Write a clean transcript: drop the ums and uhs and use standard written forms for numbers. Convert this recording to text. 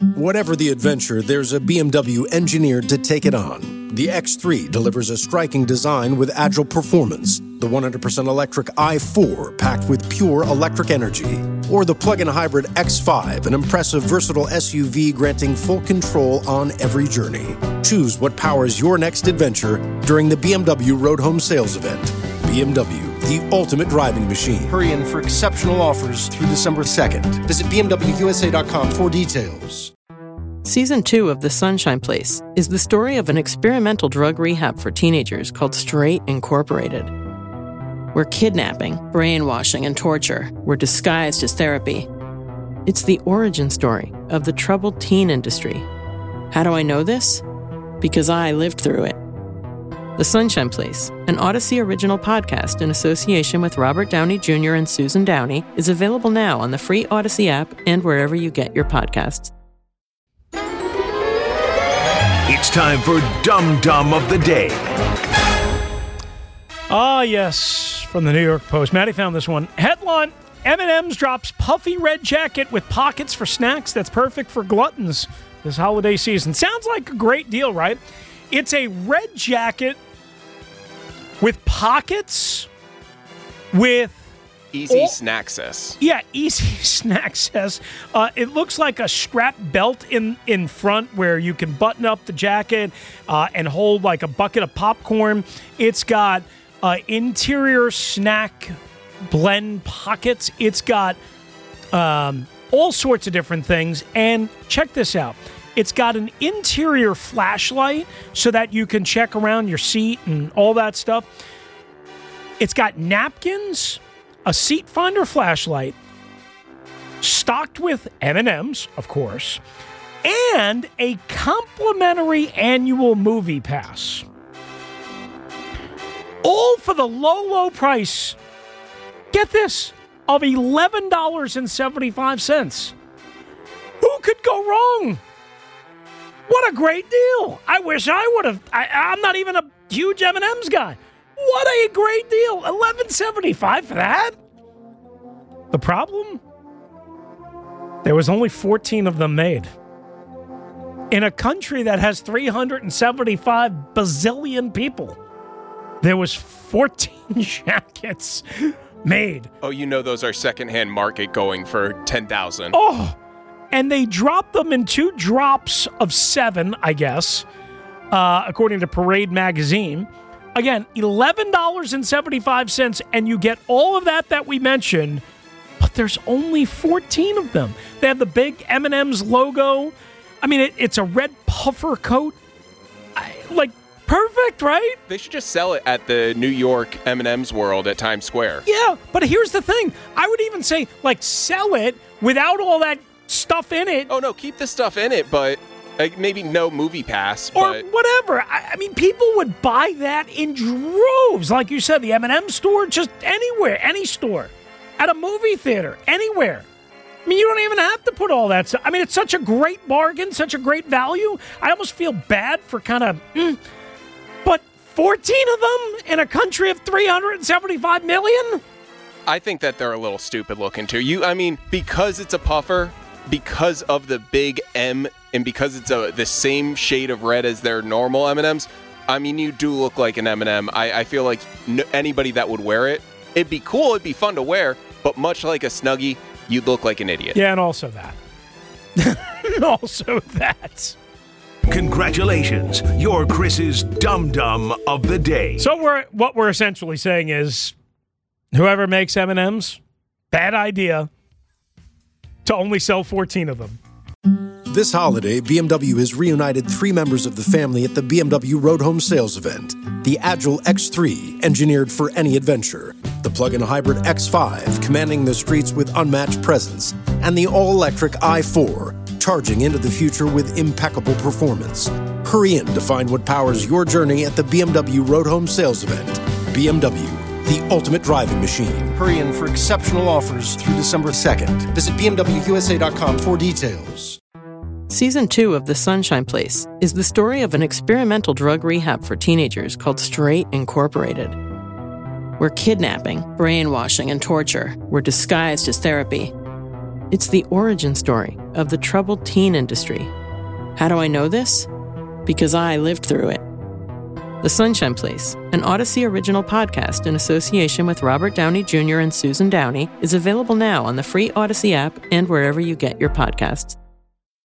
Whatever the adventure, there's a BMW engineered to take it on. The X3 delivers a striking design with agile performance. The 100% electric i4 packed with pure electric energy. Or the plug-in hybrid X5, an impressive, versatile SUV granting full control on every journey. Choose what powers your next adventure during the BMW Road Home Sales Event. BMW, the ultimate driving machine. Hurry in for exceptional offers through December 2nd. Visit BMWUSA.com for details. Season 2 of The Sunshine Place is the story of an experimental drug rehab for teenagers called Straight Incorporated, where kidnapping, brainwashing, and torture were disguised as therapy. It's the origin story of the troubled teen industry. How do I know this? Because I lived through it. The Sunshine Place, an Odyssey original podcast in association with Robert Downey Jr. and Susan Downey, is available now on the free Odyssey app and wherever you get your podcasts. It's time for Dum Dum of the Day. Ah, yes, from the New York Post. Maddie found this one. Headline, M&M's drops puffy red jacket with pockets for snacks that's perfect for gluttons this holiday season. Sounds like a great deal, right? It's a red jacket with pockets with... Easy Snaccess. Yeah, Easy Snaccess. It looks like a strap belt in front where you can button up the jacket and hold like a bucket of popcorn. It's got interior snack blend pockets. It's got all sorts of different things. And check this out. It's got an interior flashlight so that you can check around your seat and all that stuff. It's got napkins, a seat finder flashlight, stocked with M&Ms, of course, and a complimentary annual movie pass. All for the low, low price, get this, of $11.75. Who could go wrong? What a great deal. I wish I would have. I'm not even a huge M&M's guy. What a great deal. $11.75 for that? The problem? There was only 14 of them made. In a country that has 375 bazillion people, there was 14 jackets made. Oh, you know those are secondhand market going for $10,000. Oh, and they dropped them in 2 drops of 7, I guess, according to Parade Magazine. Again, $11.75, and you get all of that we mentioned, but there's only 14 of them. They have the big M&M's logo. I mean, it's a red puffer coat. Perfect, right? They should just sell it at the New York M&M's World at Times Square. Yeah, but here's the thing. I would even say, sell it without all that stuff in it. Oh, no, keep the stuff in it, but maybe no movie pass. Or whatever. I mean, people would buy that in droves. Like you said, the M&M store, just anywhere, any store. At a movie theater, anywhere. I mean, you don't even have to put all that stuff. I mean, it's such a great bargain, such a great value. I almost feel bad for kind of... But 14 of them in a country of 375 million? I think that they're a little stupid looking, too. I mean, because it's a puffer, because of the big M, and because it's the same shade of red as their normal M&Ms, I mean, you do look like an M&M. I feel like anybody that would wear it, it'd be cool, it'd be fun to wear, but much like a Snuggie, you'd look like an idiot. Yeah, and also that. Congratulations, you're Chris's Dum Dum of the Day. So what we're essentially saying is, whoever makes M&Ms, bad idea to only sell 14 of them. This holiday, BMW has reunited 3 members of the family at the BMW Road Home Sales Event. The Agile X3, engineered for any adventure. The plug-in hybrid X5, commanding the streets with unmatched presence. And the all-electric i4, charging into the future with impeccable performance. Hurry in to find what powers your journey at the BMW Road Home Sales Event. BMW, the ultimate driving machine. Hurry in for exceptional offers through December 2nd. Visit BMWUSA.com for details. Season 2 of The Sunshine Place is the story of an experimental drug rehab for teenagers called Straight Incorporated, where kidnapping, brainwashing, and torture were disguised as therapy. It's the origin story of the troubled teen industry. How do I know this? Because I lived through it. The Sunshine Place, an Odyssey original podcast in association with Robert Downey Jr. and Susan Downey, is available now on the free Odyssey app and wherever you get your podcasts.